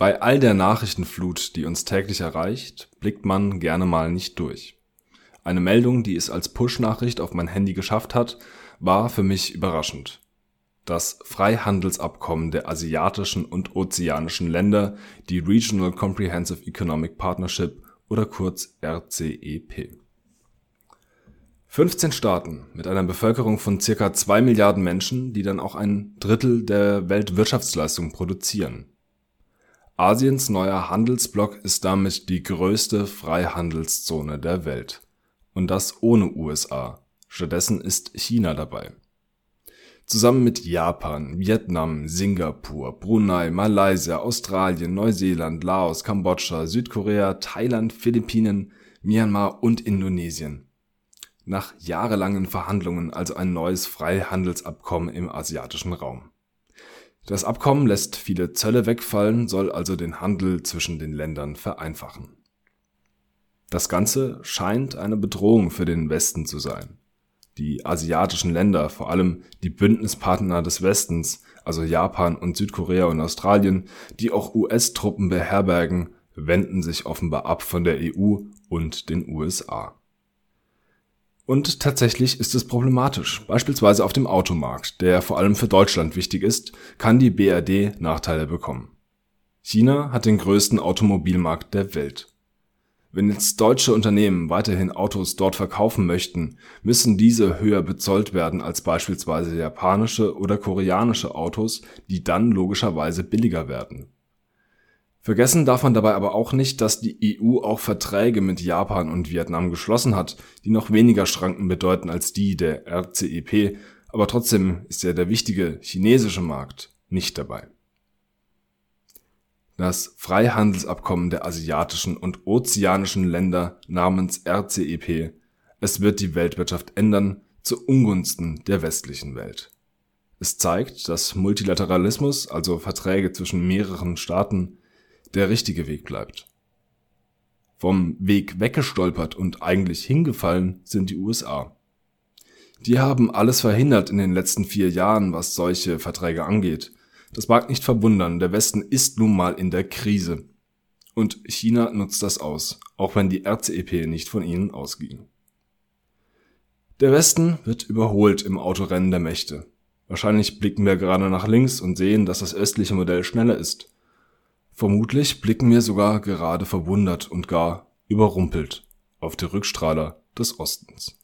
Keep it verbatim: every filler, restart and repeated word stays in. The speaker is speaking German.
Bei all der Nachrichtenflut, die uns täglich erreicht, blickt man gerne mal nicht durch. Eine Meldung, die es als Push-Nachricht auf mein Handy geschafft hat, war für mich überraschend. Das Freihandelsabkommen der asiatischen und ozeanischen Länder, die Regional Comprehensive Economic Partnership oder kurz R C E P. fünfzehn Staaten mit einer Bevölkerung von circa zwei Milliarden Menschen, die dann auch ein Drittel der Weltwirtschaftsleistung produzieren. Asiens neuer Handelsblock ist damit die größte Freihandelszone der Welt. Und das ohne U S A. Stattdessen ist China dabei. Zusammen mit Japan, Vietnam, Singapur, Brunei, Malaysia, Australien, Neuseeland, Laos, Kambodscha, Südkorea, Thailand, Philippinen, Myanmar und Indonesien. Nach jahrelangen Verhandlungen also ein neues Freihandelsabkommen im asiatischen Raum. Das Abkommen lässt viele Zölle wegfallen, soll also den Handel zwischen den Ländern vereinfachen. Das Ganze scheint eine Bedrohung für den Westen zu sein. Die asiatischen Länder, vor allem die Bündnispartner des Westens, also Japan und Südkorea und Australien, die auch U S-Truppen beherbergen, wenden sich offenbar ab von der E U und den U S A. Und tatsächlich ist es problematisch. Beispielsweise auf dem Automarkt, der vor allem für Deutschland wichtig ist, kann die B R D Nachteile bekommen. China hat den größten Automobilmarkt der Welt. Wenn jetzt deutsche Unternehmen weiterhin Autos dort verkaufen möchten, müssen diese höher bezollt werden als beispielsweise japanische oder koreanische Autos, die dann logischerweise billiger werden. Vergessen darf man dabei aber auch nicht, dass die E U auch Verträge mit Japan und Vietnam geschlossen hat, die noch weniger Schranken bedeuten als die der R C E P, aber trotzdem ist ja der wichtige chinesische Markt nicht dabei. Das Freihandelsabkommen der asiatischen und ozeanischen Länder namens R C E P, es wird die Weltwirtschaft ändern zu Ungunsten der westlichen Welt. Es zeigt, dass Multilateralismus, also Verträge zwischen mehreren Staaten, der richtige Weg bleibt. Vom Weg weggestolpert und eigentlich hingefallen sind die U S A. Die haben alles verhindert in den letzten vier Jahren, was solche Verträge angeht. Das mag nicht verwundern, der Westen ist nun mal in der Krise. Und China nutzt das aus, auch wenn die R C E P nicht von ihnen ausging. Der Westen wird überholt im Autorennen der Mächte. Wahrscheinlich blicken wir gerade nach links und sehen, dass das östliche Modell schneller ist. Vermutlich blicken wir sogar gerade verwundert und gar überrumpelt auf die Rückstrahler des Ostens.